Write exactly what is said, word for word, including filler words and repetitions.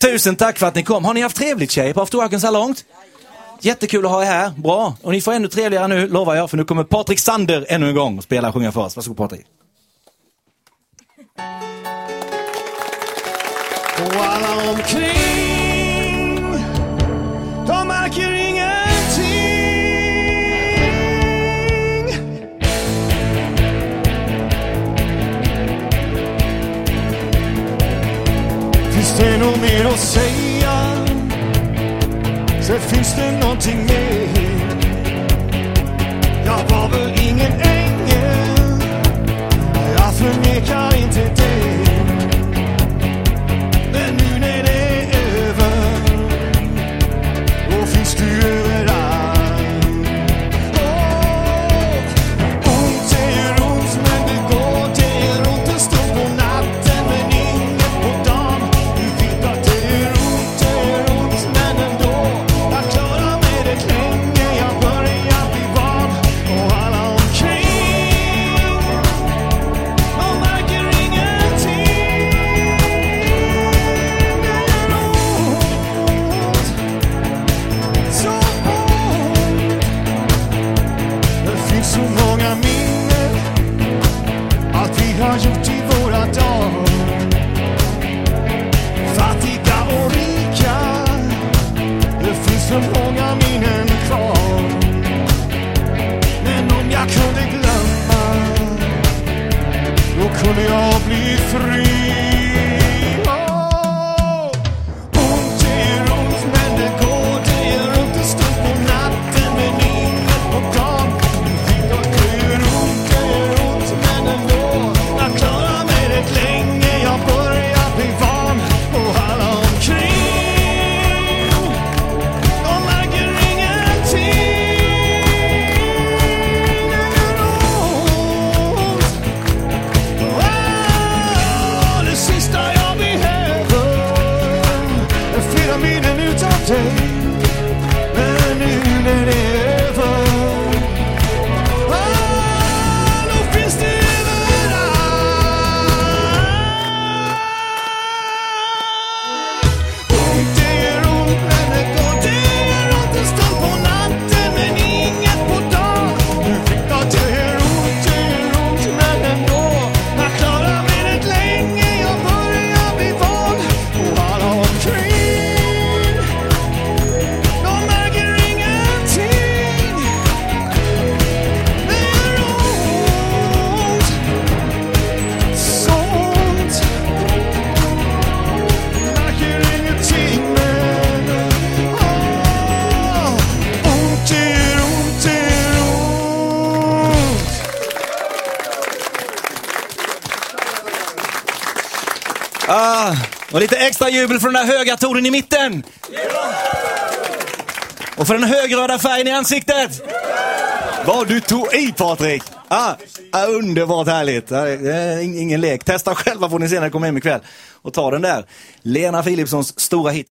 Tusen tack för att ni kom. Har ni haft trevligt, tjej, på Afterworken så här långt? Jättekul att ha er här. Bra. Och ni får ännu trevligare nu, lovar jag. För nu kommer Patrik Sander ännu en gång och spela och sjunga för oss. Varsågod, Patrik. Och alla omkring, de märker ingenting. Finns det nog mer att säga, så finns det någonting mer. Jag var väl ingen ängel, jag förnekar inte det. Men nu när det är över, då finns du överallt. Åh, ont är ont, men det går, det är ont en stund på natten, men inget på dagen. Du vet att det är ont, det är ont, men ändå. Jag klarar mig det länge, jag börjar bli van. Och alla omkring, de märker ingenting. Så många minnen att vi har gjort i våra dagar. Fattiga och rika, det finns så många minnen kvar. Men om jag kunde glömma, då kunde jag bli fri. Åh, ont är ont, men det går, det är ont en stund på natten, men inget på dagen. Jag klarar mig rätt länge, jag börjar bli van. Och alla omkring, de märker ingenting. Åh, det sista jag behöver är flera minnen utav dig. Men nu när det är över, Ah, och lite extra jubel från den där höga tonen i mitten. Och för den högröda färgen i ansiktet. Vad du tog i, Patrik. Ah, ah, underbart härligt. Ah, ingen lek. Testa själva får ni se när ni kommer hem ikväll. Och ta den där. Lena Philipssons stora hit.